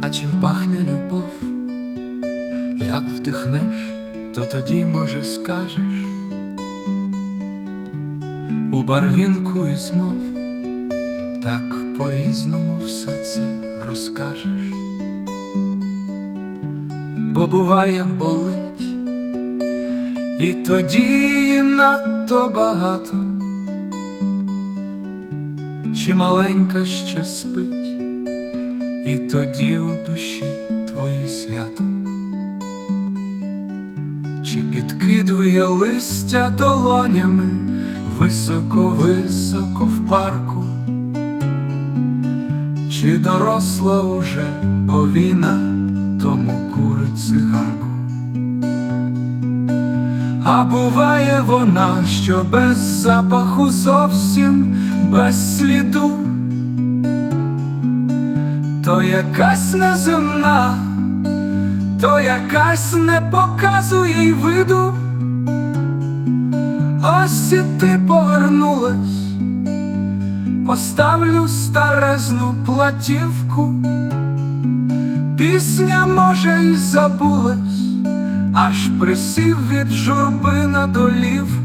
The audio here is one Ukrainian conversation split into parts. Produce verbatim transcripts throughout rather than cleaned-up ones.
А чим пахне любов? Як вдихнеш, то тоді, може, скажеш. У барвінку і знов так по-різному все це розкажеш. Бо буває болить, і тоді надто багато. Чи маленька ще спить, і тоді у душі твої свято. Чи підкидує листя долонями високо-високо в парку, чи доросла уже повіна, тому курить цигарку. А буває вона, що без запаху, зовсім без сліду, то якась неземна, то якась не показує й виду. Ось і ти повернулась, поставлю старезну платівку. Пісня, може, й забулась, аж присів від журби на долівку.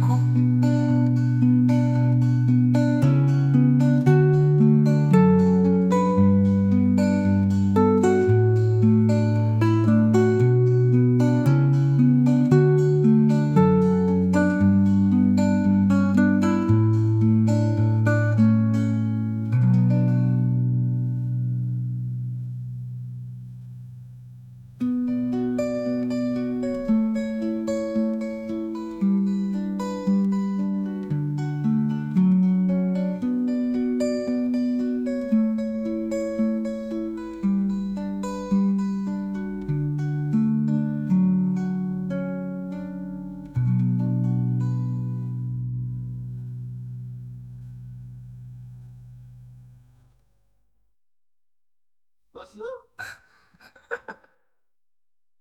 What's up?